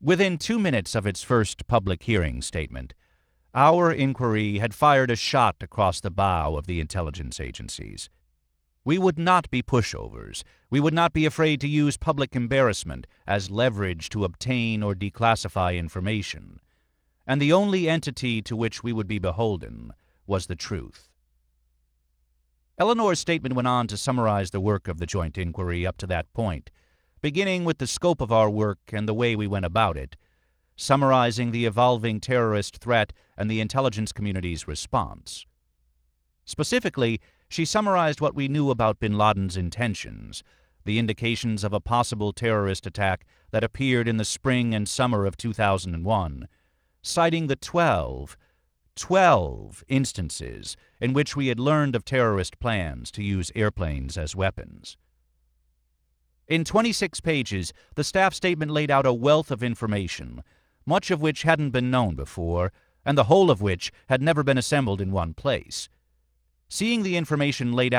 Within 2 minutes of its first public hearing statement, our inquiry had fired a shot across the bow of the intelligence agencies. We would not be pushovers. We would not be afraid to use public embarrassment as leverage to obtain or declassify information. And the only entity to which we would be beholden was the truth. Eleanor's statement went on to summarize the work of the joint inquiry up to that point, beginning with the scope of our work and the way we went about it, summarizing the evolving terrorist threat and the intelligence community's response. Specifically, she summarized what we knew about bin Laden's intentions, the indications of a possible terrorist attack that appeared in the spring and summer of 2001, citing the 12 instances in which we had learned of terrorist plans to use airplanes as weapons. In 26 pages, the staff statement laid out a wealth of information, much of which hadn't been known before, and the whole of which had never been assembled in one place. Seeing the information laid